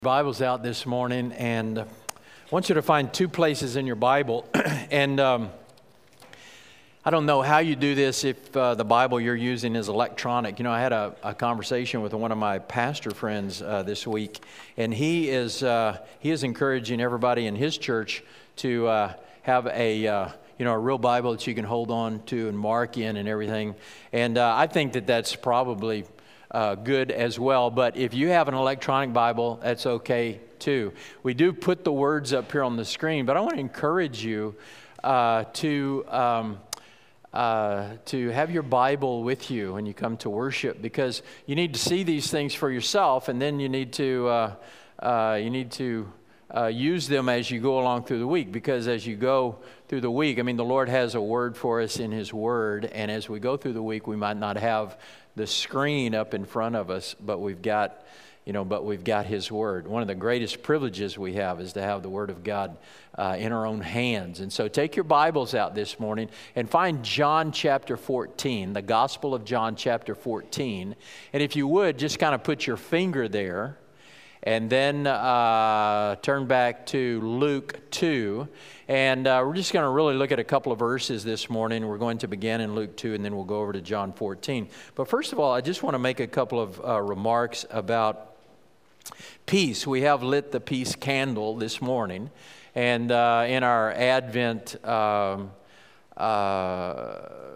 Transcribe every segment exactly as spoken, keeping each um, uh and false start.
Bibles out this morning, and I want you to find two places in your Bible. and um, I don't know how you do this if uh, the Bible you're using is electronic. You know, I had a, a conversation with one of my pastor friends uh, this week, and he is uh, he is encouraging everybody in his church to uh, have a uh, you know a real Bible that you can hold on to and mark in and everything. And uh, I think that that's probably Uh, good as well, but if you have an electronic Bible, that's okay too. We do put the words up here on the screen, but I want to encourage you uh, to um, uh, to have your Bible with you when you come to worship, because you need to see these things for yourself, and then you need to uh, uh, you need to uh, use them as you go along through the week. Because as you go through the week, I mean, the Lord has a word for us in His Word, and as we go through the week, we might not have the screen up in front of us, but we've got, you know, but we've got His Word. One of the greatest privileges we have is to have the Word of God uh, in our own hands. And so take your Bibles out this morning and find John chapter fourteen, the Gospel of John chapter fourteen. And if you would, just kind of put your finger there, and then uh, turn back to Luke two. And uh, we're just going to really look at a couple of verses this morning. We're going to begin in Luke two, and then we'll go over to John fourteen. But first of all, I just want to make a couple of uh, remarks about peace. We have lit the peace candle this morning. And uh, in our Advent um, uh,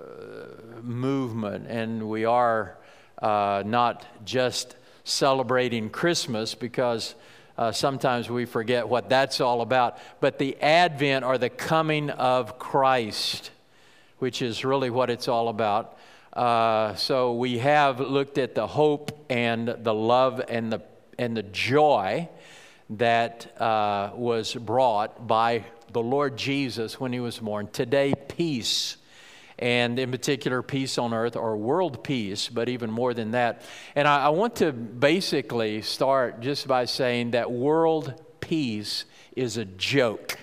movement, and we are uh, not just celebrating Christmas, because uh, sometimes we forget what that's all about, but the Advent, or the coming of Christ, which is really what it's all about. Uh, so we have looked at the hope and the love and the and the joy that uh, was brought by the Lord Jesus when He was born. Today, peace. And in particular, peace on earth, or world peace, but even more than that. And I, I want to basically start just by saying that world peace is a joke.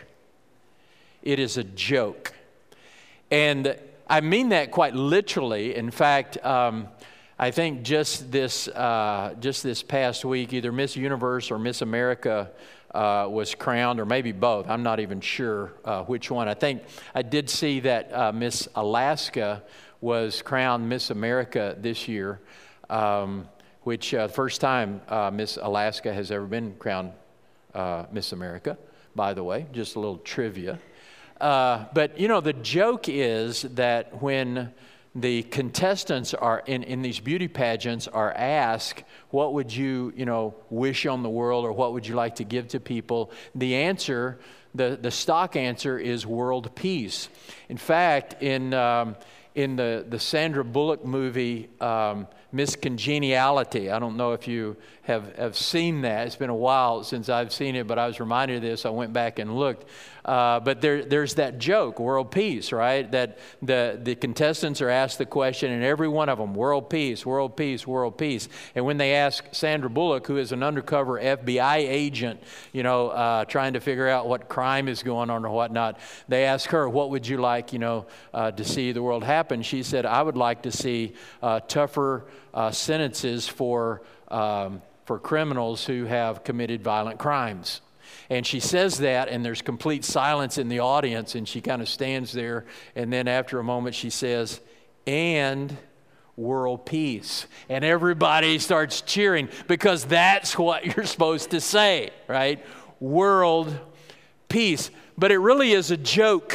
It is a joke. And I mean that quite literally. In fact, um, I think just this uh, just this past week, either Miss Universe or Miss America Uh, was crowned, or maybe both. I'm not even sure uh, which one. I think I did see that uh, Miss Alaska was crowned Miss America this year, um, which uh, first time uh, Miss Alaska has ever been crowned uh, Miss America, by the way. Just a little trivia. Uh, but, you know, the joke is that when the contestants are in, in these beauty pageants are asked, what would you, you know, wish on the world, or what would you like to give to people? The answer, the, the stock answer is world peace. In fact, in um, in the, the Sandra Bullock movie, um, Miss Congeniality, I don't know if you have, have seen that. It's been a while since I've seen it, but I was reminded of this. I went back and looked. Uh, but there, there's that joke, world peace, right? That the, the contestants are asked the question, and every one of them, world peace, world peace, world peace. And when they ask Sandra Bullock, who is an undercover F B I agent, you know, uh, trying to figure out what crime is going on or whatnot, they ask her, what would you like, you know, uh, to see the world happen? She said, I would like to see uh, tougher uh, sentences for um, for criminals who have committed violent crimes. And she says that, and there's complete silence in the audience, and she kind of stands there, and then after a moment she says, and world peace. And everybody starts cheering, because that's what you're supposed to say, right? World peace. But it really is a joke.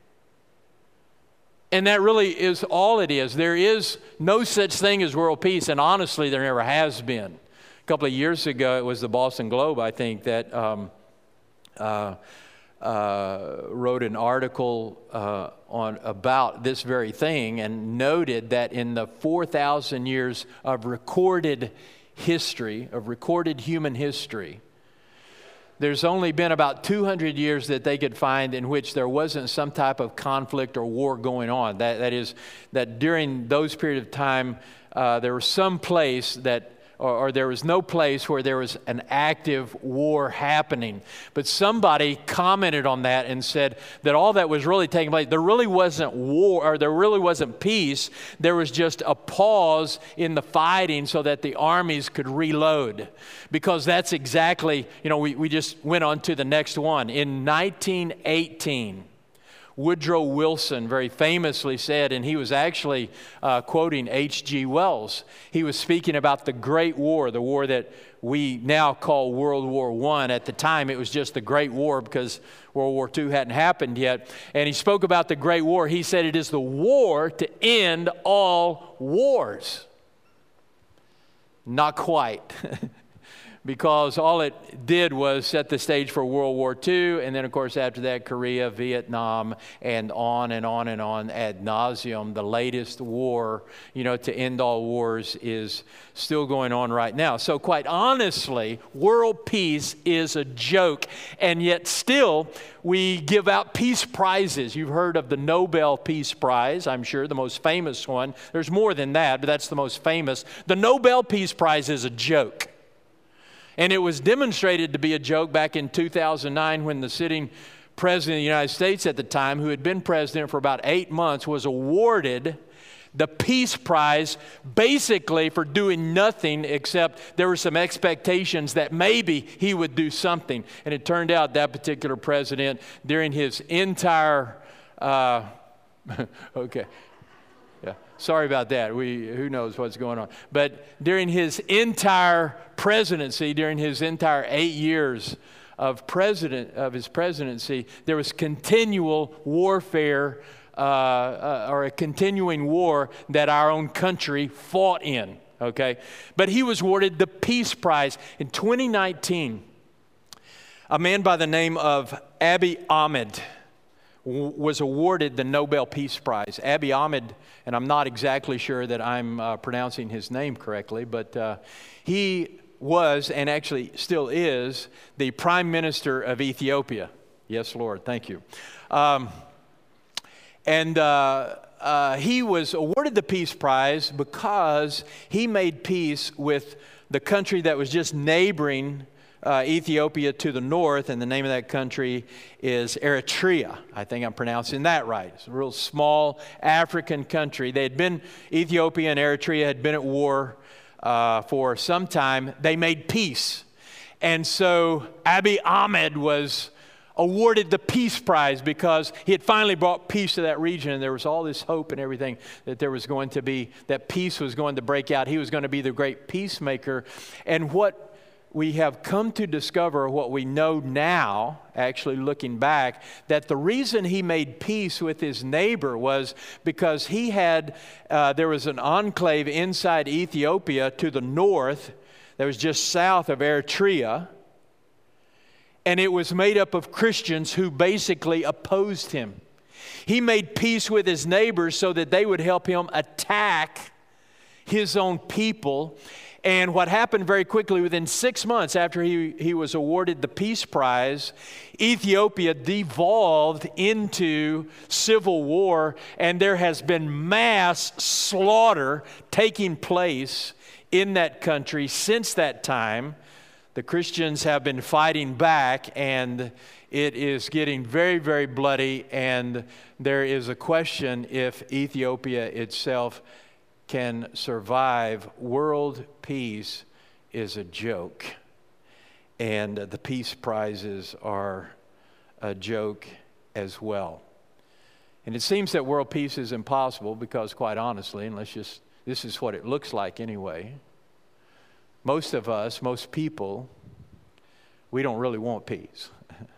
And that really is all it is. There is no such thing as world peace, and honestly, there never has been. A couple of years ago, it was the Boston Globe, I think, that um, uh, uh, wrote an article uh, on about this very thing, and noted that in the four thousand years of recorded history, of recorded human history, there's only been about two hundred years that they could find in which there wasn't some type of conflict or war going on. That, that is, that during those period of time, uh, there was some place that or, or there was no place where there was an active war happening. But somebody commented on that and said that all that was really taking place, there really wasn't war, or there really wasn't peace. There was just a pause in the fighting so that the armies could reload. Because that's exactly, you know, we, we just went on to the next one. In nineteen eighteen, Woodrow Wilson very famously said, and he was actually uh, quoting H G Wells. He was speaking about the Great War, the war that we now call World War One. At the time, it was just the Great War because World War Two hadn't happened yet. And he spoke about the Great War. He said it is the war to end all wars. Not quite. Because all it did was set the stage for World War Two, and then, of course, after that, Korea, Vietnam, and on and on and on ad nauseum. The latest war, you know, to end all wars is still going on right now. So quite honestly, world peace is a joke, and yet still we give out peace prizes. You've heard of the Nobel Peace Prize, I'm sure, the most famous one. There's more than that, but that's the most famous. The Nobel Peace Prize is a joke. And it was demonstrated to be a joke back in two thousand nine when the sitting president of the United States at the time, who had been president for about eight months, was awarded the Peace Prize basically for doing nothing, except there were some expectations that maybe he would do something. And it turned out that particular president, during his entire, uh, okay. Sorry about that. We, who knows what's going on. But during his entire presidency, during his entire eight years of president of his presidency, there was continual warfare uh, uh, or a continuing war that our own country fought in. Okay, but he was awarded the Peace Prize in twenty nineteen. A man by the name of Abiy Ahmed was awarded the Nobel Peace Prize. Abiy Ahmed, and I'm not exactly sure that I'm uh, pronouncing his name correctly, but uh, he was, and actually still is, the Prime Minister of Ethiopia. Yes, Lord, thank you. Um, and uh, uh, he was awarded the Peace Prize because he made peace with the country that was just neighboring Uh, Ethiopia to the north, and the name of that country is Eritrea. I think I'm pronouncing that right. It's a real small African country. They had been, Ethiopia and Eritrea had been at war uh, for some time. They made peace. And so Abiy Ahmed was awarded the Peace Prize because he had finally brought peace to that region, and there was all this hope and everything that there was going to be, that peace was going to break out. He was going to be the great peacemaker. And what we have come to discover, what we know now, actually looking back, that the reason he made peace with his neighbor was because he had, uh, there was an enclave inside Ethiopia to the north that was just south of Eritrea, and it was made up of Christians who basically opposed him. He made peace with his neighbors so that they would help him attack his own people. And what happened very quickly, within six months after he, he was awarded the Peace Prize, Ethiopia devolved into civil war, and there has been mass slaughter taking place in that country since that time. The Christians have been fighting back, and it is getting very, very bloody, and there is a question if Ethiopia itself can survive. World peace is a joke, and the peace prizes are a joke as well. And it seems that world peace is impossible because, quite honestly, and let's just, this is what it looks like anyway, most of us, most people, we don't really want peace.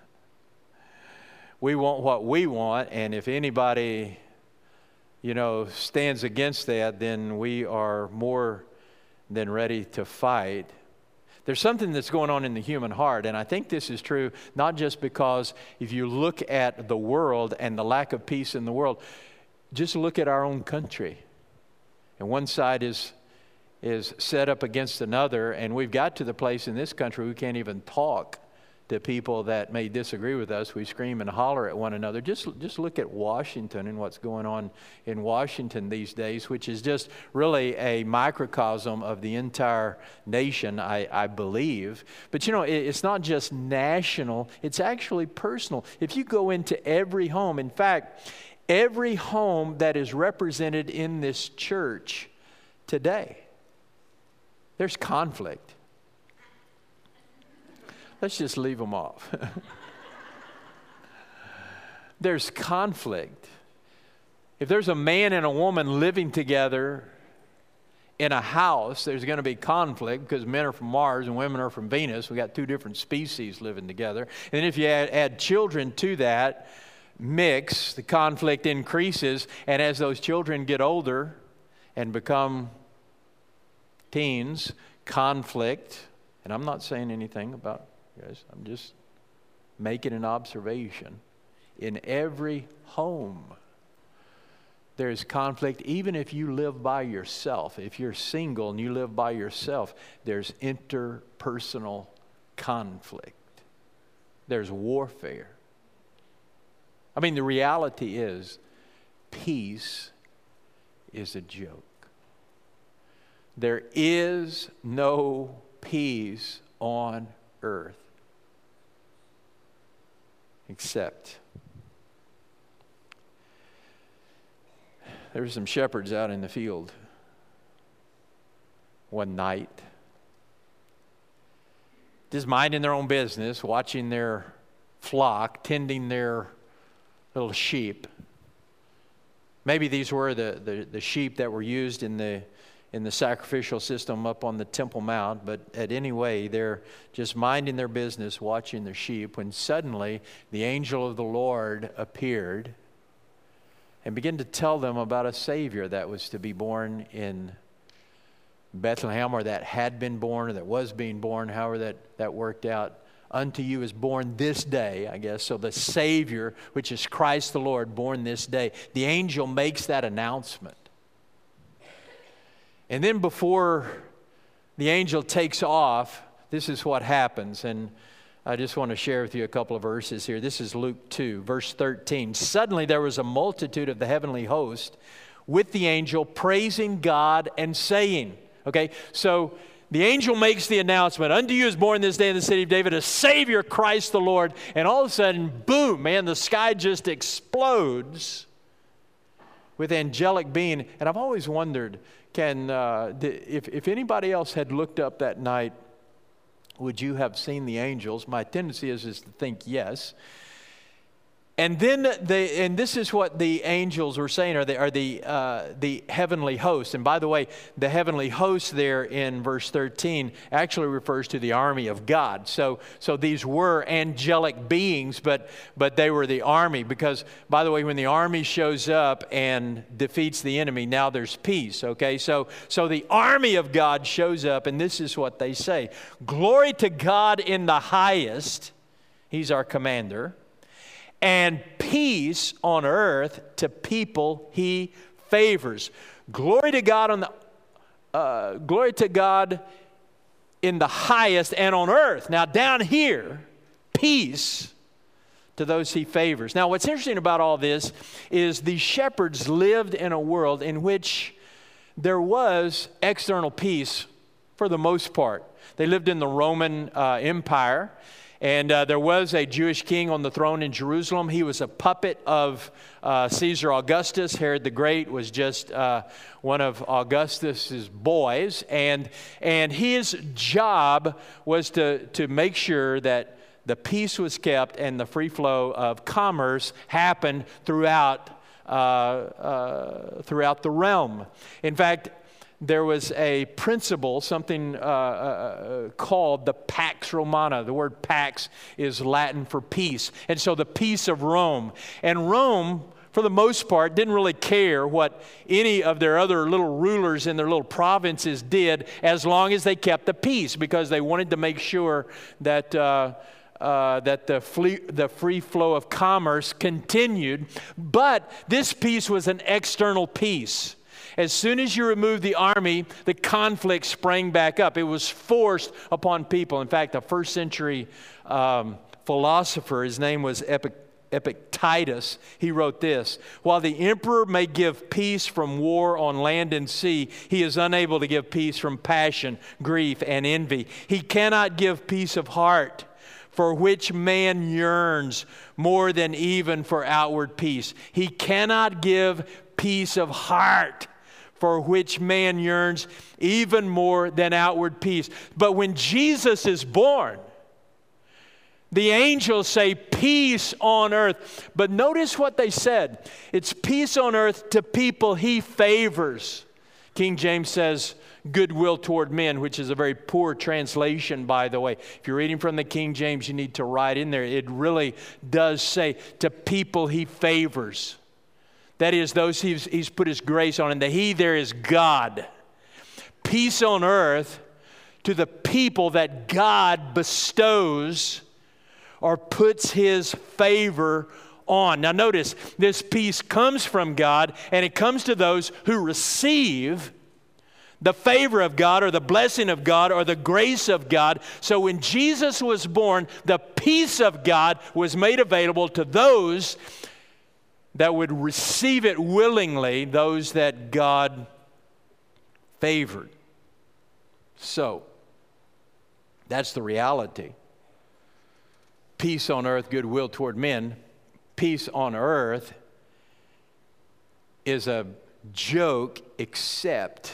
We want what we want, and if anybody, you know, stands against that, then we are more than ready to fight. There's something that's going on in the human heart, and I think this is true not just because if you look at the world and the lack of peace in the world, just look at our own country. And one side is is set up against another, and we've got to the place in this country we can't even talk to people that may disagree with us. We scream and holler at one another. Just, just look at Washington and what's going on in Washington these days, which is just really a microcosm of the entire nation, I, I believe. But you know, it, it's not just national, it's actually personal. If you go into every home, in fact, every home that is represented in this church today, there's conflict. Let's just leave them off. There's conflict. If there's a man and a woman living together in a house, there's going to be conflict because men are from Mars and women are from Venus. We got two different species living together. And then if you add, add children to that mix, the conflict increases. And as those children get older and become teens, conflict, and I'm not saying anything about guys, I'm just making an observation. In every home, there's conflict. Even if you live by yourself, if you're single and you live by yourself, there's interpersonal conflict. There's warfare. I mean, the reality is, peace is a joke. There is no peace on earth except there were some shepherds out in the field one night, just minding their own business, watching their flock, tending their little sheep. Maybe these were the, the, the sheep that were used in the in the sacrificial system up on the Temple Mount, but at any way, they're just minding their business, watching their sheep, when suddenly the angel of the Lord appeared and began to tell them about a Savior that was to be born in Bethlehem, or that had been born, or that was being born, however that, that worked out. Unto you is born this day, I guess. So the Savior, which is Christ the Lord, born this day. The angel makes that announcement. And then before the angel takes off, this is what happens. And I just want to share with you a couple of verses here. This is Luke two, verse thirteen. Suddenly there was a multitude of the heavenly host with the angel praising God and saying, okay, so the angel makes the announcement, unto you is born this day in the city of David a Savior, Christ the Lord. And all of a sudden, boom, man, the sky just explodes with angelic being. And I've always wondered, Can uh, if, if anybody else had looked up that night, would you have seen the angels? My tendency is, is to think yes. And then they, and this is what the angels were saying, are the, are the, uh, the heavenly hosts. And by the way, the heavenly host there in verse thirteen actually refers to the army of God. So, so these were angelic beings, but, but they were the army. Because, by the way, when the army shows up and defeats the enemy, now there's peace, okay? So, so the army of God shows up, and this is what they say. Glory to God in the highest. He's our commander. And peace on earth to people he favors. Glory to God on the uh, glory to God in the highest, and on earth. Now down here, peace to those he favors. Now what's interesting about all this is the shepherds lived in a world in which there was external peace for the most part. They lived in the Roman uh, Empire. And uh, there was a Jewish king on the throne in Jerusalem. He was a puppet of uh, Caesar Augustus. Herod the Great was just uh, one of Augustus's boys. And, and his job was to, to make sure that the peace was kept and the free flow of commerce happened throughout, uh, uh, throughout the realm. In fact, there was a principle, something uh, uh, called the Pax Romana. The word pax is Latin for peace. And so the peace of Rome. And Rome, for the most part, didn't really care what any of their other little rulers in their little provinces did, as long as they kept the peace, because they wanted to make sure that uh, uh, that the free, the free flow of commerce continued. But this peace was an external peace. as soon as you removed the army, the conflict sprang back up. It was forced upon people. In fact, a first century um, philosopher, his name was Epic. Epictetus, he wrote this: while the emperor may give peace from war on land and sea, he is unable to give peace from passion, grief, and envy. He cannot give peace of heart, for which man yearns more than even for outward peace. He cannot give peace of heart, for which man yearns even more than outward peace. But when Jesus is born, the angels say, peace on earth. But notice what they said. It's peace on earth to people he favors. King James says, goodwill toward men, which is a very poor translation, by the way. If you're reading from the King James, you need to write in there. It really does say, to people he favors. That is, those he's, he's put his grace on. And the he there is God. Peace on earth to the people that God bestows or puts his favor on. Now notice, this peace comes from God, and it comes to those who receive the favor of God or the blessing of God or the grace of God. So when Jesus was born, the peace of God was made available to those that would receive it willingly, those that God favored. So, that's the reality. Peace on earth, goodwill toward men. Peace on earth is a joke, except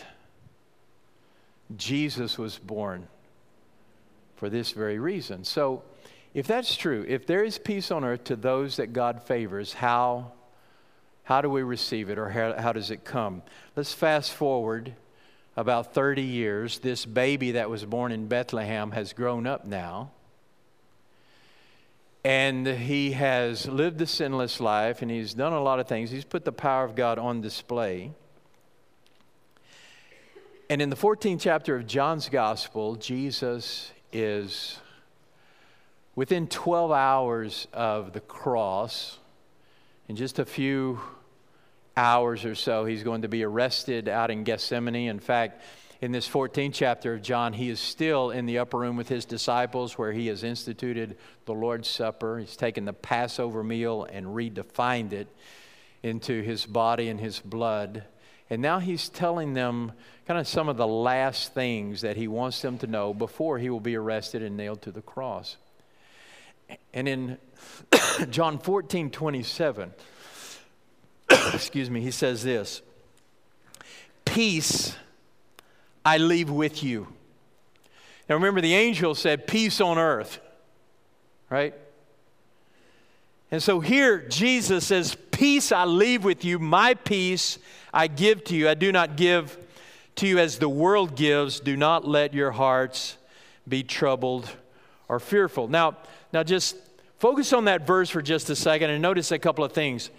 Jesus was born for this very reason. So if that's true, if there is peace on earth to those that God favors, how, how do we receive it, or how, how does it come? Let's fast forward about thirty years. This baby that was born in Bethlehem has grown up now. And he has lived a sinless life, and he's done a lot of things. He's put the power of God on display. And in the fourteenth chapter of John's Gospel, Jesus is within twelve hours of the cross. In just a few hours or so, he's going to be arrested out in Gethsemane. In fact, in this fourteenth chapter of John, he is still in the upper room with his disciples, where he has instituted the Lord's Supper. He's taken the Passover meal and redefined it into his body and his blood. And now he's telling them kind of some of the last things that he wants them to know before he will be arrested and nailed to the cross. And in John fourteen twenty-seven, excuse me, he says this: peace I leave with you. Now remember, the angel said, peace on earth, right? And so here Jesus says, peace I leave with you, my peace I give to you. I do not give to you as the world gives. Do not let your hearts be troubled or fearful. Now, now just focus on that verse for just a second and notice a couple of things.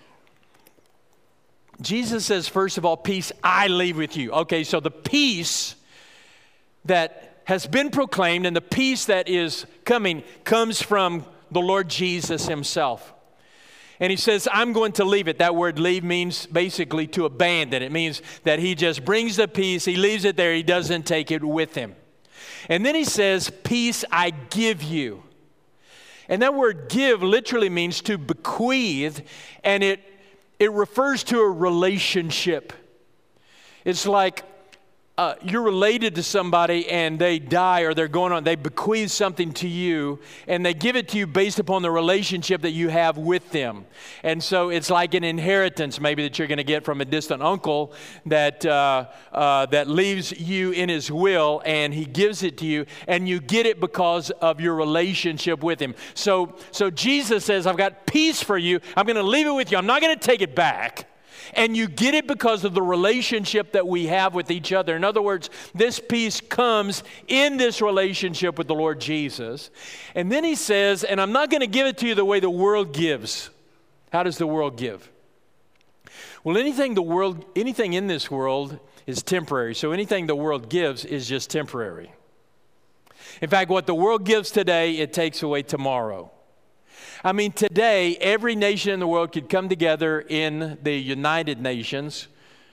Jesus says, first of all, peace I leave with you. Okay, so the peace that has been proclaimed and the peace that is coming comes from the Lord Jesus himself. And he says, I'm going to leave it. That word leave means basically to abandon. It means that he just brings the peace, he leaves it there, he doesn't take it with him. And then he says, peace I give you. And that word give literally means to bequeath, and it, it refers to a relationship. It's like Uh, you're related to somebody and they die or they're going on, they bequeath something to you and they give it to you based upon the relationship that you have with them. And so it's like an inheritance maybe that you're going to get from a distant uncle that, uh, uh, that leaves you in his will, and he gives it to you and you get it because of your relationship with him. So, so Jesus says, I've got peace for you. I'm going to leave it with you. I'm not going to take it back. And you get it because of the relationship that we have with each other. In other words, this peace comes in this relationship with the Lord Jesus. And then he says, and I'm not going to give it to you the way the world gives. How does the world give? Well, anything the world, anything in this world is temporary. So anything the world gives is just temporary. In fact, what the world gives today, it takes away tomorrow. I mean, today, every nation in the world could come together in the United Nations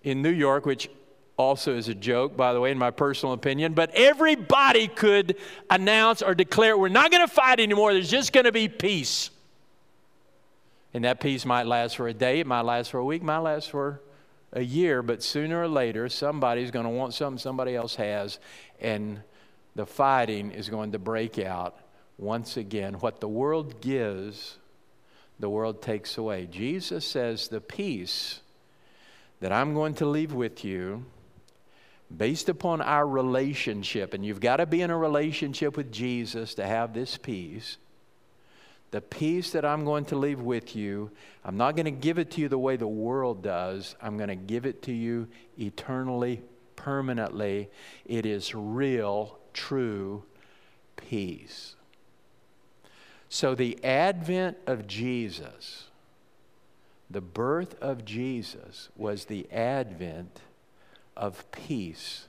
in New York, which also is a joke, by the way, in my personal opinion, but everybody could announce or declare, we're not going to fight anymore, there's just going to be peace. And that peace might last for a day, it might last for a week, it might last for a year, but sooner or later, somebody's going to want something somebody else has, and the fighting is going to break out once again. What the world gives, the world takes away. Jesus says, the peace that I'm going to leave with you, based upon our relationship, and you've got to be in a relationship with Jesus to have this peace. The peace that I'm going to leave with you, I'm not going to give it to you the way the world does. I'm going to give it to you eternally, permanently. It is real, true peace. So the advent of Jesus, the birth of Jesus, was the advent of peace.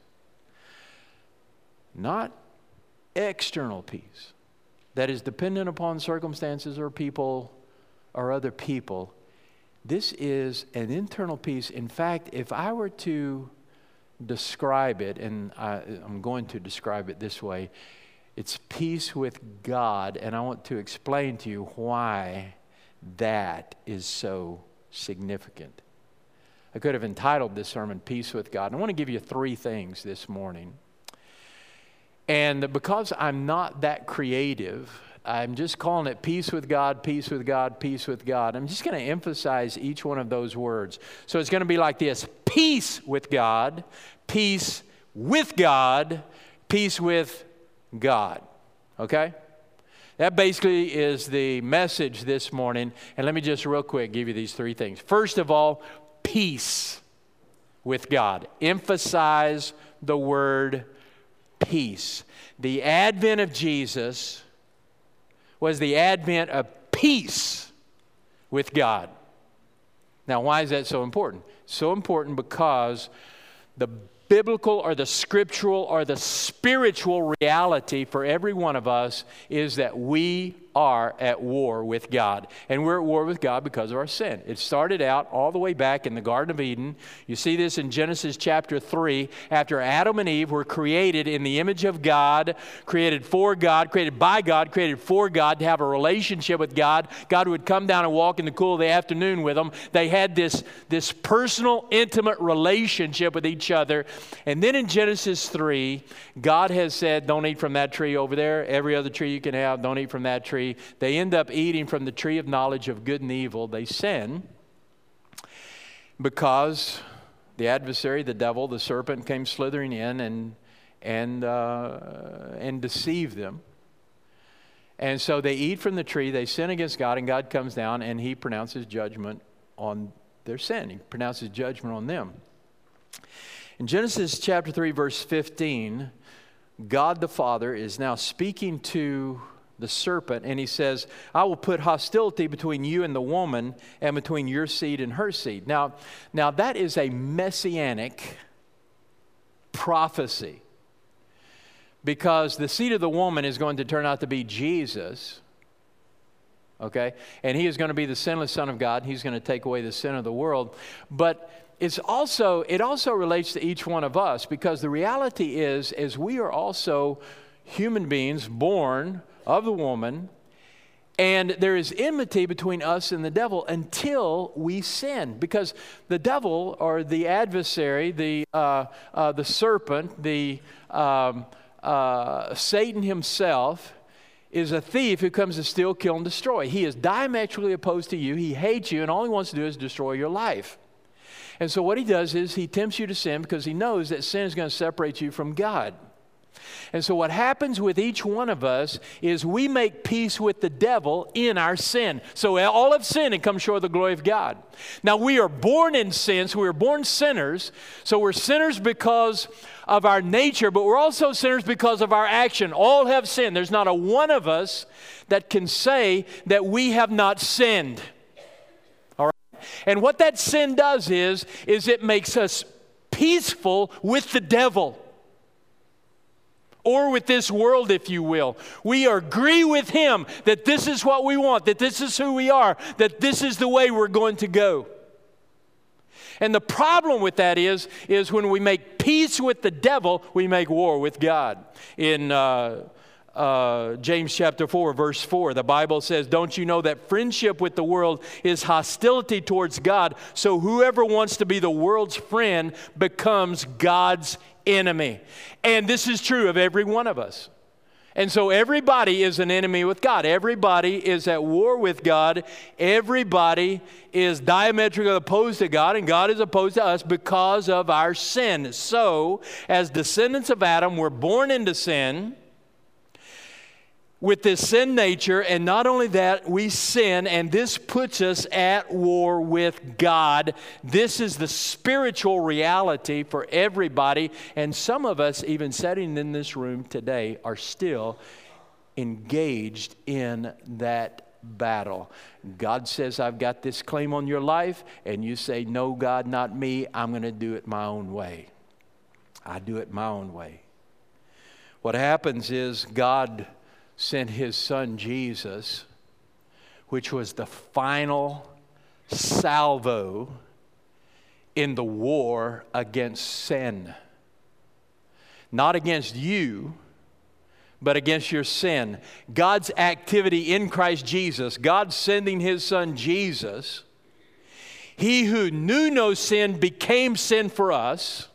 Not external peace that is dependent upon circumstances or people or other people. This is an internal peace. In fact, if I were to describe it, and I, I'm going to describe it this way, it's peace with God, and I want to explain to you why that is so significant. I could have entitled this sermon, Peace with God. And I want to give you three things this morning. And because I'm not that creative, I'm just calling it peace with God, peace with God, peace with God. I'm just going to emphasize each one of those words. So it's going to be like this: peace with God, peace with God, peace with God. Okay? That basically is the message this morning. And let me just real quick give you these three things. First of all, peace with God. Emphasize the word peace. The advent of Jesus was the advent of peace with God. Now, why is that so important? So important because the biblical or the scriptural or the spiritual reality for every one of us is that we are at war with God. And we're at war with God because of our sin. It started out all the way back in the Garden of Eden. You see this in Genesis chapter three. After Adam and Eve were created in the image of God, created for God, created by God, created for God, to have a relationship with God. God would come down and walk in the cool of the afternoon with them. They had this, this personal, intimate relationship with each other. And then in Genesis three, God has said, don't eat from that tree over there. Every other tree you can have, don't eat from that tree. They end up eating from the tree of knowledge of good and evil. They sin because the adversary, the devil, the serpent, came slithering in and and uh, and deceived them. And so they eat from the tree. They sin against God, and God comes down and He pronounces judgment on their sin. He pronounces judgment on them. In Genesis chapter three, verse fifteen, God the Father is now speaking to the serpent, and He says, I will put hostility between you and the woman, and between your seed and her seed. Now, now that is a messianic prophecy, because the seed of the woman is going to turn out to be Jesus, okay? And He is going to be the sinless Son of God. He's going to take away the sin of the world. But it's also, it also relates to each one of us, because the reality is, is we are also human beings born of the woman, and there is enmity between us and the devil until we sin, because the devil, or the adversary, the uh, uh, the serpent, the um, uh, Satan himself, is a thief who comes to steal, kill, and destroy. He is diametrically opposed to you. He hates you, and all he wants to do is destroy your life. And so what he does is he tempts you to sin because he knows that sin is going to separate you from God. And so what happens with each one of us is we make peace with the devil in our sin. So all have sinned and come short of the glory of God. Now, we are born in sin, so we are born sinners. So we're sinners because of our nature, but we're also sinners because of our action. All have sinned. There's not a one of us that can say that we have not sinned. All right? And what that sin does is, is it makes us peaceful with the devil. Or with this world, if you will. We agree with him that this is what we want, that this is who we are, that this is the way we're going to go. And the problem with that is, is when we make peace with the devil, we make war with God. In uh, uh, James chapter four, verse four, the Bible says, don't you know that friendship with the world is hostility towards God? So whoever wants to be the world's friend becomes God's enemy. And this is true of every one of us. And so everybody is an enemy with God. Everybody is at war with God. Everybody is diametrically opposed to God, and God is opposed to us because of our sin. So, as descendants of Adam, we're born into sin with this sin nature, and not only that, we sin, and this puts us at war with God. This is the spiritual reality for everybody, and some of us, even sitting in this room today, are still engaged in that battle. God says, I've got this claim on your life, and you say, no, God, not me. I'm going to do it my own way. I do it my own way. What happens is God sent His Son Jesus, which was the final salvo in the war against sin. Not against you, but against your sin. God's activity in Christ Jesus, God sending His Son Jesus, He who knew no sin became sin for us.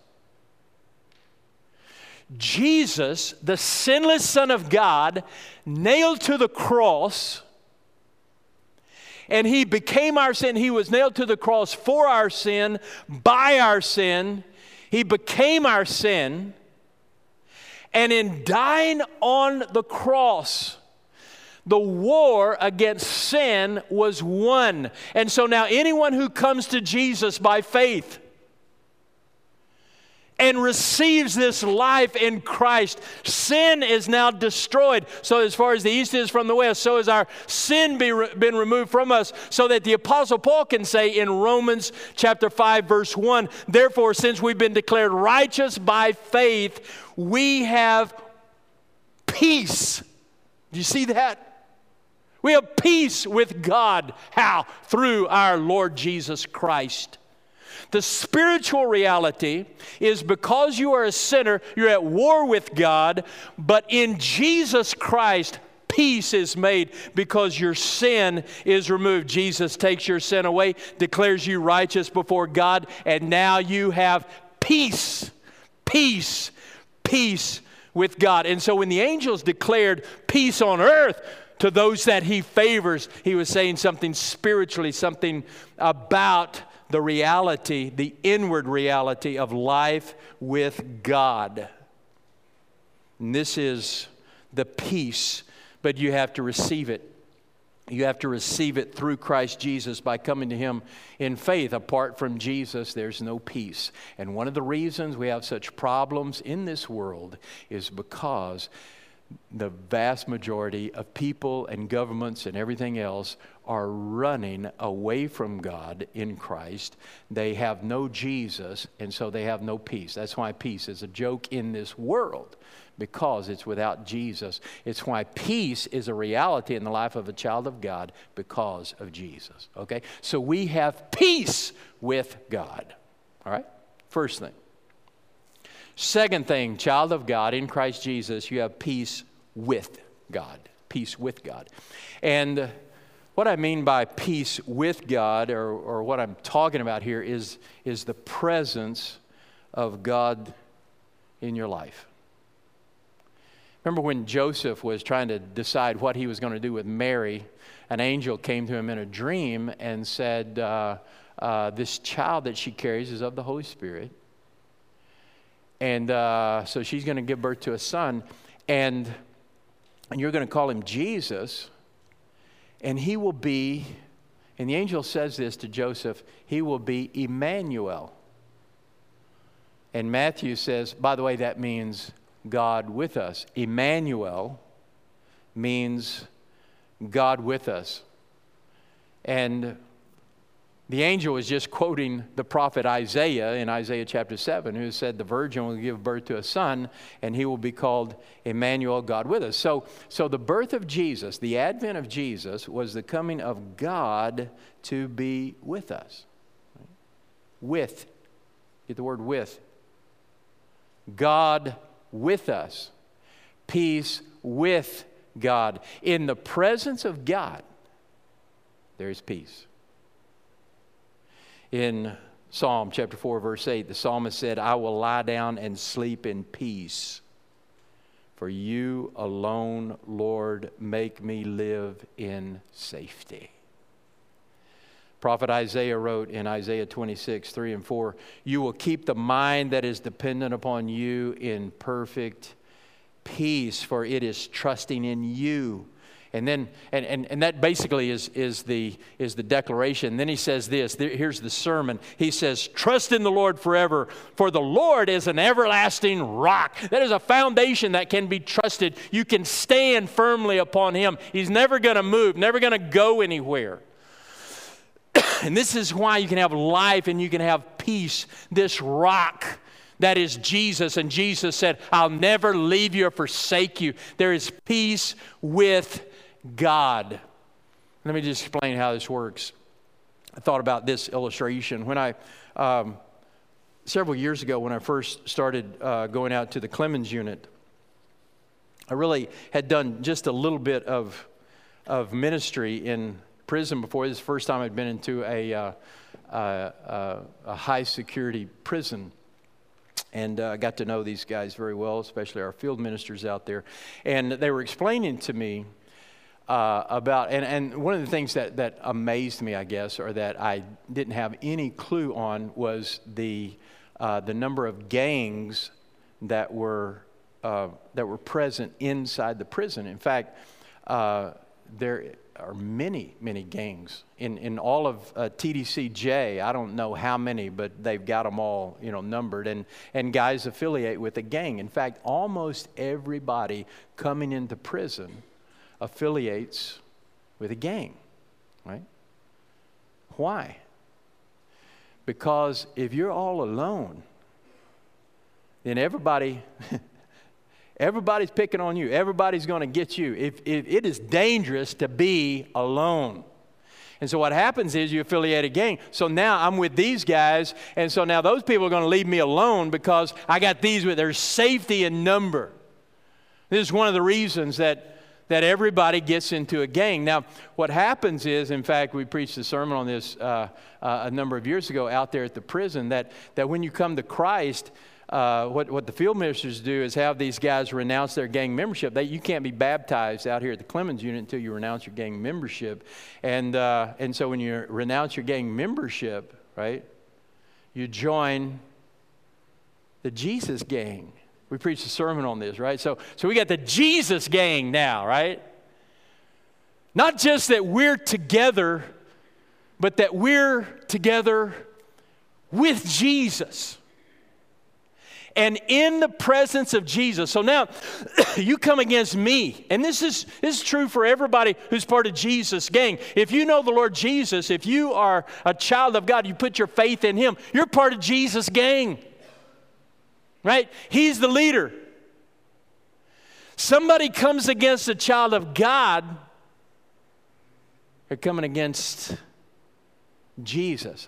Jesus, the sinless Son of God, nailed to the cross, and He became our sin. He was nailed to the cross for our sin, by our sin. He became our sin. And in dying on the cross, the war against sin was won. And so now anyone who comes to Jesus by faith and receives this life in Christ, sin is now destroyed. So as far as the east is from the west, so has our sin be re- been removed from us, so that the Apostle Paul can say in Romans chapter five, verse one, therefore, since we've been declared righteous by faith, we have peace. Do you see that? We have peace with God. How? Through our Lord Jesus Christ. The spiritual reality is because you are a sinner, you're at war with God, but in Jesus Christ, peace is made because your sin is removed. Jesus takes your sin away, declares you righteous before God, and now you have peace, peace, peace with God. And so when the angels declared peace on earth to those that He favors, He was saying something spiritually, something about the reality, the inward reality of life with God. And this is the peace, but you have to receive it. You have to receive it through Christ Jesus by coming to Him in faith. Apart from Jesus, there's no peace. And one of the reasons we have such problems in this world is because the vast majority of people and governments and everything else are running away from God in Christ. They have no Jesus, and so they have no peace. That's why peace is a joke in this world, because it's without Jesus. It's why peace is a reality in the life of a child of God, because of Jesus. Okay? So we have peace with God. All right? First thing. Second thing, child of God in Christ Jesus, you have peace with God. Peace with God. And what I mean by peace with God, or, or what I'm talking about here, is, is the presence of God in your life. Remember when Joseph was trying to decide what he was going to do with Mary, an angel came to him in a dream and said, uh, uh, this child that she carries is of the Holy Spirit. And uh, so she's going to give birth to a son, and, and you're going to call him Jesus, and he will be, and the angel says this to Joseph, he will be Emmanuel. And Matthew says, by the way, that means God with us. Emmanuel means God with us. And the angel was just quoting the prophet Isaiah in Isaiah chapter seven, who said the virgin will give birth to a son, and he will be called Emmanuel, God with us. So, so the birth of Jesus, the advent of Jesus, was the coming of God to be with us. with. Get the word with. God with us. Peace with God. In the presence of God, there is peace. In Psalm chapter four, verse eight, the psalmist said, I will lie down and sleep in peace. For you alone, Lord, make me live in safety. Prophet Isaiah wrote in Isaiah twenty-six, three and four, you will keep the mind that is dependent upon you in perfect peace, for it is trusting in you. And then, and, and, and that basically is, is, the, is the declaration. Then he says this, here's the sermon. He says, trust in the Lord forever, for the Lord is an everlasting rock. That is a foundation that can be trusted. You can stand firmly upon Him. He's never going to move, never going to go anywhere. And this is why you can have life and you can have peace. This rock that is Jesus. And Jesus said, I'll never leave you or forsake you. There is peace with God. Let me just explain how this works. I thought about this illustration. When I, um, several years ago when I first started uh, going out to the Clemens unit, I really had done just a little bit of, of ministry in prison before. This is the first time I'd been into a, uh, uh, uh, a high security prison. And I uh, got to know these guys very well, especially our field ministers out there. And they were explaining to me uh, about, and, and one of the things that, that amazed me, I guess, or that I didn't have any clue on was the, uh, the number of gangs that were, uh, that were present inside the prison. In fact, uh, there are many, many gangs in, in all of uh, T D C J. I don't know how many, but they've got them all, you know, numbered. And, and guys affiliate with a gang. In fact, almost everybody coming into prison affiliates with a gang, right? Why? Because if you're all alone, then everybody... Everybody's picking on you. Everybody's going to get you. If, if it is dangerous to be alone. And so what happens is you affiliate a gang. So now I'm with these guys, and so now those people are going to leave me alone because I got these with. There's safety in number. This is one of the reasons that, that everybody gets into a gang. Now, what happens is, in fact, we preached a sermon on this uh, uh, a number of years ago out there at the prison, that, that when you come to Christ, Uh, what, what the field ministers do is have these guys renounce their gang membership. They, you can't be baptized out here at the Clemens unit until you renounce your gang membership. And, uh, and so when you renounce your gang membership, right, you join the Jesus gang. We preached a sermon on this, right? So, so we got the Jesus gang now, right? Not just that we're together, but that we're together with Jesus. And in the presence of Jesus. So now, you come against me. And this is, this is true for everybody who's part of Jesus' gang. If you know the Lord Jesus, if you are a child of God, you put your faith in Him, you're part of Jesus' gang. Right? He's the leader. Somebody comes against a child of God, they're coming against Jesus.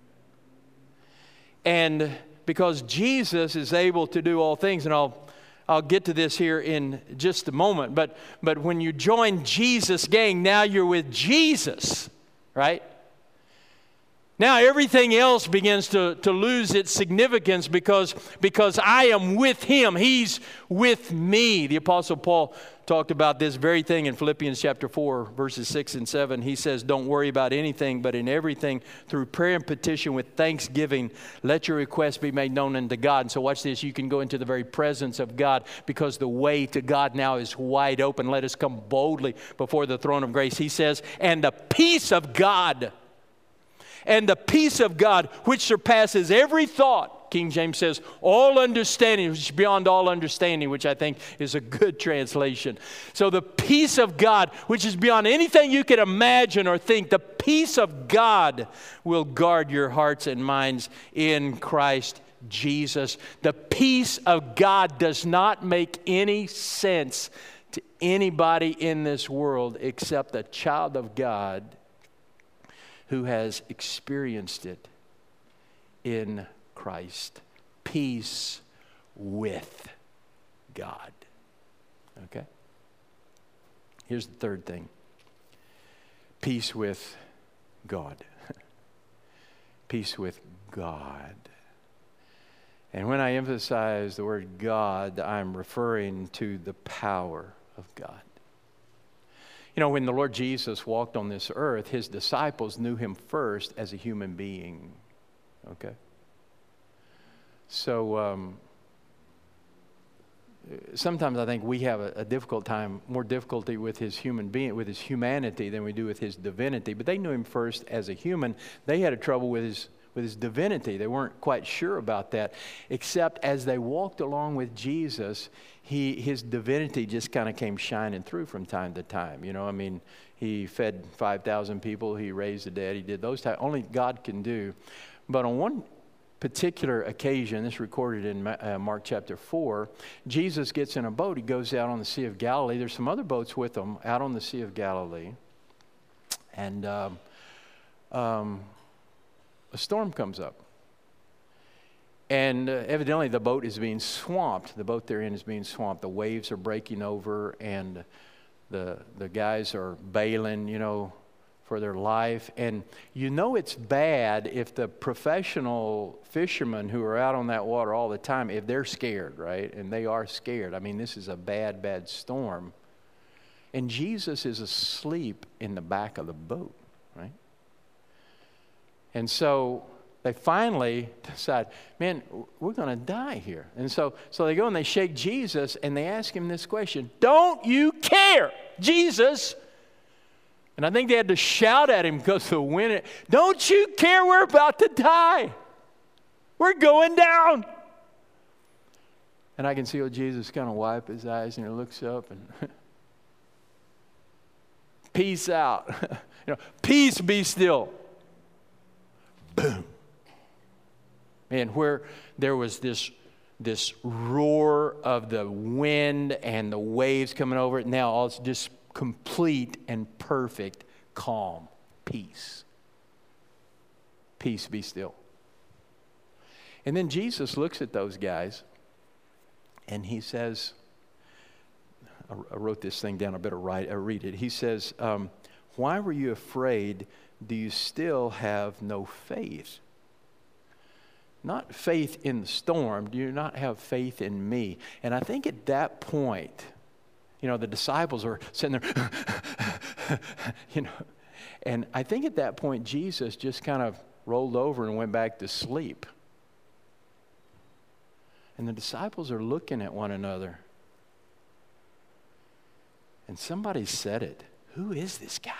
And because Jesus is able to do all things, and I'll I'll get to this here in just a moment, but but when you join Jesus' gang, now you're with Jesus, right? Now everything else begins to, to lose its significance because, because I am with Him. He's with me. The Apostle Paul talked about this very thing in Philippians chapter four, verses six and seven. He says, don't worry about anything, but in everything, through prayer and petition with thanksgiving, let your requests be made known unto God. And so watch this. You can go into the very presence of God because the way to God now is wide open. Let us come boldly before the throne of grace. He says, and the peace of God, and the peace of God, which surpasses every thought, King James says, all understanding, which is beyond all understanding, which I think is a good translation. So the peace of God, which is beyond anything you can imagine or think, the peace of God will guard your hearts and minds in Christ Jesus. The peace of God does not make any sense to anybody in this world except a child of God who has experienced it in Christ. Peace with God. Okay? Here's the third thing. Peace with God. Peace with God. And when I emphasize the word God, I'm referring to the power of God. You know, when the Lord Jesus walked on this earth, his disciples knew him first as a human being. Okay? So, um, sometimes I think we have a, a difficult time, more difficulty with his human being, with his humanity than we do with his divinity. But they knew him first as a human. They had a trouble with his with his divinity. They weren't quite sure about that, except as they walked along with Jesus, he his divinity just kind of came shining through from time to time. You know, I mean, he fed five thousand people, he raised the dead, he did those types, only God can do. But on one particular occasion, this is recorded in uh, Mark chapter four, Jesus gets in a boat, he goes out on the Sea of Galilee. There's some other boats with him out on the Sea of Galilee. And um, um, a storm comes up. And uh, evidently the boat is being swamped. The boat they're in is being swamped. The waves are breaking over, and the the guys are bailing, you know, for their life. And you know it's bad if the professional fishermen who are out on that water all the time, if they're scared, right? And they are scared. I mean, this is a bad, bad storm. And Jesus is asleep in the back of the boat, right? And so they finally decide, man, we're going to die here. And so, so they go and they shake Jesus and they ask him this question, don't you care, Jesus? And I think they had to shout at him because of the wind. Don't you care, we're about to die. We're going down. And I can see old Jesus kind of wipe his eyes and he looks up and peace out. You know, peace be still. Boom. Man, where there was this, this roar of the wind and the waves coming over it, now all it's just complete and perfect calm, peace. Peace be still. And then Jesus looks at those guys and he says, I wrote this thing down, I better write, I read it. He says, um, why were you afraid? Do you still have no faith? Not faith in the storm. Do you not have faith in me? And I think at that point, you know, the disciples are sitting there, you know, and I think at that point, Jesus just kind of rolled over and went back to sleep. And the disciples are looking at one another. And somebody said it. Who is this guy?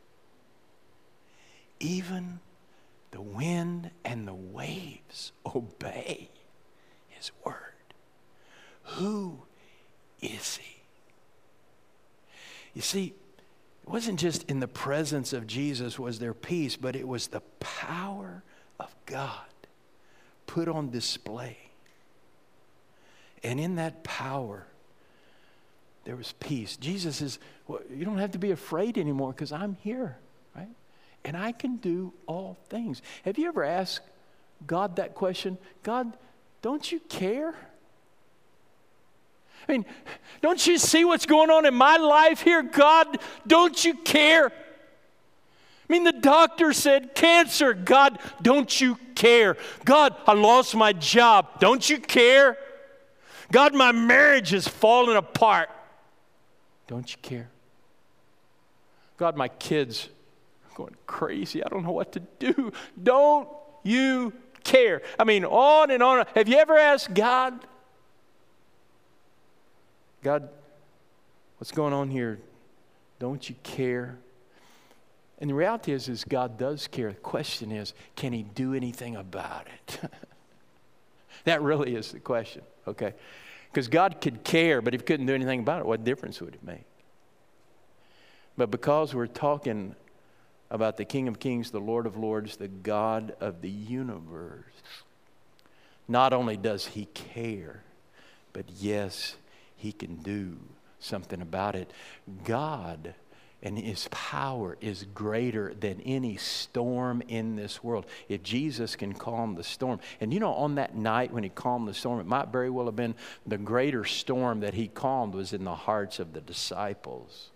Even the wind and the waves obey his word. Who is he? You see, it wasn't just in the presence of Jesus was there peace, but it was the power of God put on display. And in that power, there was peace. Jesus is, well, you don't have to be afraid anymore because I'm here, right? And I can do all things. Have you ever asked God that question? God, don't you care? I mean, don't you see what's going on in my life here? God, don't you care? I mean, the doctor said cancer. God, don't you care? God, I lost my job. Don't you care? God, my marriage is falling apart. Don't you care? God, my kids are going crazy. I don't know what to do. Don't you care? I mean, on and on. Have you ever asked God, God, what's going on here? Don't you care? And the reality is, is God does care. The question is, can he do anything about it? That really is the question, okay? Because God could care, but if he couldn't do anything about it, what difference would it make? But because we're talking about the King of Kings, the Lord of Lords, the God of the universe, not only does he care, but yes, he can do something about it. God, And his power is greater than any storm in this world. If Jesus can calm the storm. And you know, on that night when he calmed the storm, it might very well have been the greater storm that he calmed was in the hearts of the disciples.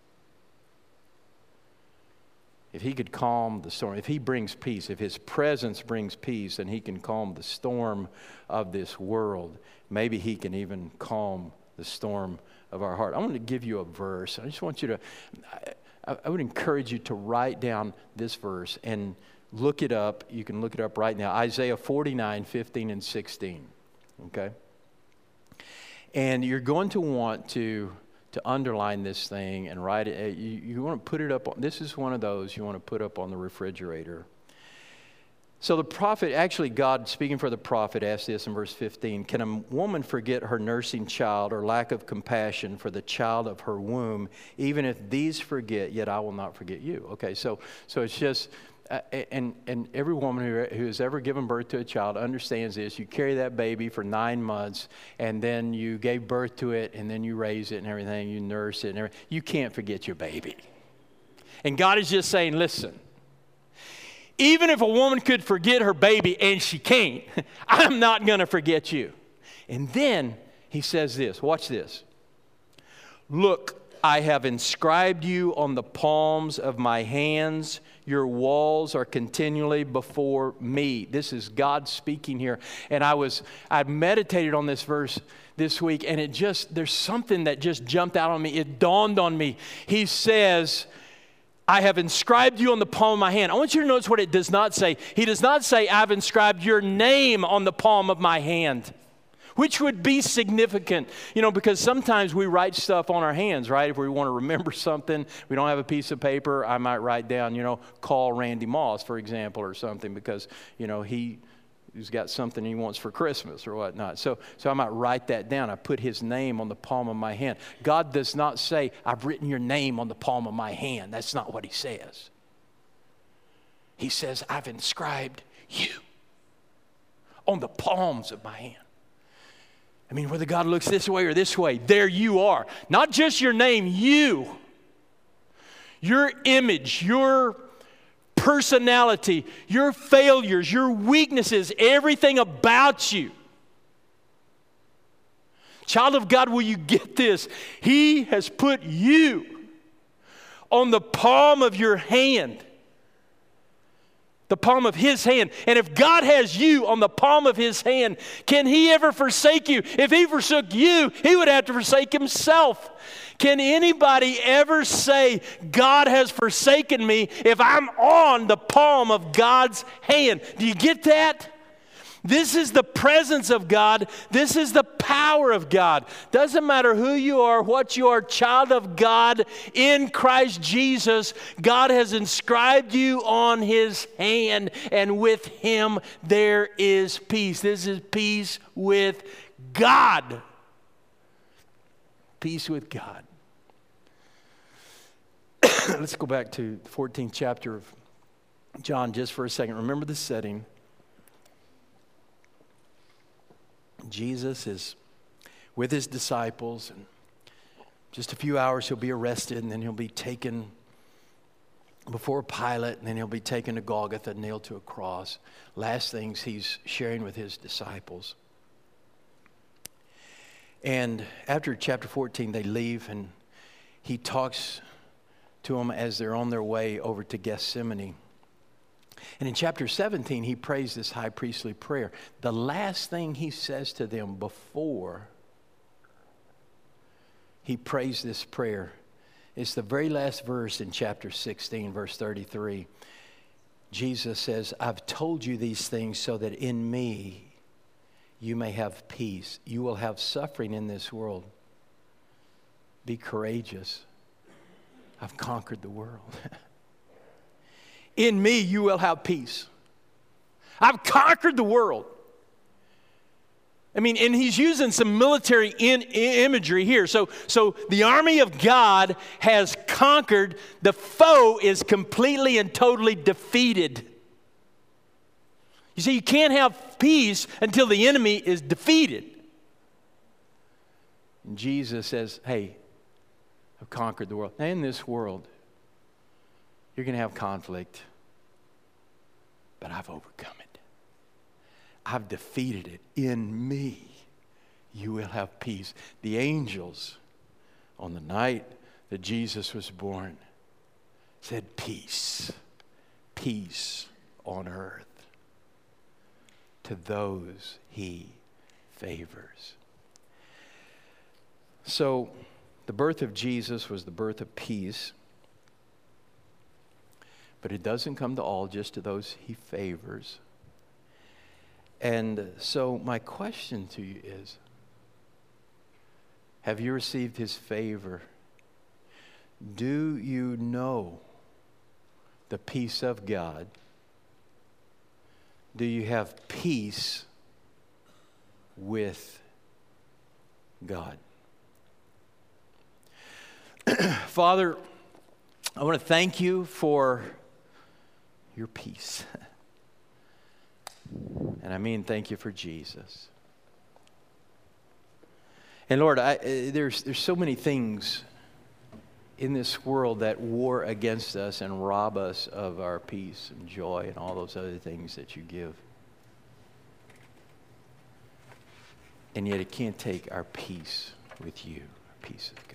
If he could calm the storm, if he brings peace, if his presence brings peace, and he can calm the storm of this world, maybe he can even calm the storm of our heart. I want to give you a verse. I just want you to... I, I would encourage you to write down this verse and look it up. You can look it up right now. Isaiah forty-nine, fifteen and sixteen. Okay? And you're going to want to, to underline this thing and write it. You, you want to put it up. On, this is one of those you want to put up on the refrigerator. So the prophet, actually God speaking for the prophet, asked this in verse fifteen. Can a woman forget her nursing child or lack of compassion for the child of her womb? Even if these forget, yet I will not forget you. Okay, so so it's just, uh, and, and every woman who, who has ever given birth to a child understands this. You carry that baby for nine months, and then you gave birth to it, and then you raise it and everything. You nurse it and everything. You can't forget your baby. And God is just saying, listen, even if a woman could forget her baby, and she can't, I'm not going to forget you. And then he says this. Watch this. Look, I have inscribed you on the palms of my hands. Your walls are continually before me. This is God speaking here. And I was, I meditated on this verse this week, and it just, there's something that just jumped out on me. It dawned on me. He says, I have inscribed you on the palm of my hand. I want you to notice what it does not say. He does not say, I've inscribed your name on the palm of my hand, which would be significant, you know, because sometimes we write stuff on our hands, right? If we want to remember something, we don't have a piece of paper, I might write down, you know, call Randy Moss, for example, or something, because, you know, he... who's got something he wants for Christmas or whatnot. So, so I might write that down. I put his name on the palm of my hand. God does not say, I've written your name on the palm of my hand. That's not what he says. He says, I've inscribed you on the palms of my hand. I mean, whether God looks this way or this way, there you are. Not just your name, you. Your image, your personality, your failures, your weaknesses, everything about you. Child of God, will you get this? He has put you on the palm of your hand. The palm of his hand. And if God has you on the palm of his hand, can he ever forsake you? If he forsook you, he would have to forsake himself. Can anybody ever say, God has forsaken me, if I'm on the palm of God's hand? Do you get that? This is the presence of God. This is the power of God. Doesn't matter who you are, what you are, child of God in Christ Jesus, God has inscribed you on his hand, and with him there is peace. This is peace with God. Peace with God. Let's go back to the fourteenth chapter of John just for a second. Remember the setting. Jesus is with his disciples, and just a few hours he'll be arrested, and then he'll be taken before Pilate, and then he'll be taken to Golgotha, nailed to a cross. Last things he's sharing with his disciples. And after chapter fourteen, they leave, and he talks to them as they're on their way over to Gethsemane. And in chapter seventeen, he prays this high priestly prayer. The last thing he says to them before he prays this prayer is the very last verse in chapter sixteen, verse thirty-three. Jesus says, I've told you these things so that in me you may have peace. You will have suffering in this world. Be courageous. I've conquered the world. In me you will have peace. I've conquered the world. I mean, and he's using some military in, in imagery here. So, so the army of God has conquered. The foe is completely and totally defeated. You see, you can't have peace until the enemy is defeated. And Jesus says, hey, I've conquered the world. Now, in this world, You're going to have conflict. But I've overcome it. I've defeated it. In me, you will have peace. The angels, on the night that Jesus was born, said, peace, peace on earth to those he favors. So, the birth of Jesus was the birth of peace. But it doesn't come to all, just to those he favors. And so my question to you is, have you received his favor? Do you know the peace of God? Do you have peace with God? Father, I want to thank you for your peace. And I mean, thank you for Jesus. And Lord, I, there's, there's so many things in this world that war against us and rob us of our peace and joy and all those other things that you give. And yet it can't take our peace with you, our peace of God.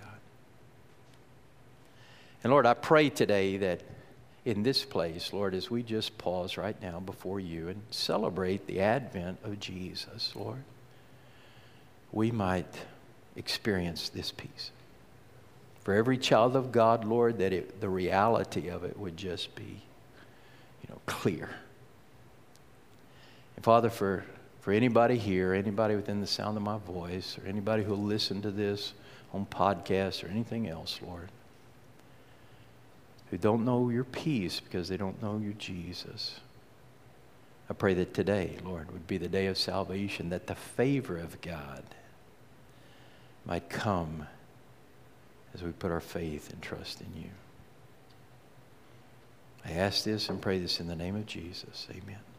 And Lord, I pray today that in this place, Lord, as we just pause right now before you and celebrate the advent of Jesus, Lord, we might experience this peace. For every child of God, Lord, that it, the reality of it would just be, you know, clear. And Father, for, for anybody here, anybody within the sound of my voice, or anybody who will listen to this on podcasts or anything else, Lord, who don't know your peace because they don't know your Jesus, I pray that today, Lord, would be the day of salvation, that the favor of God might come as we put our faith and trust in you. I ask this and pray this in the name of Jesus. Amen.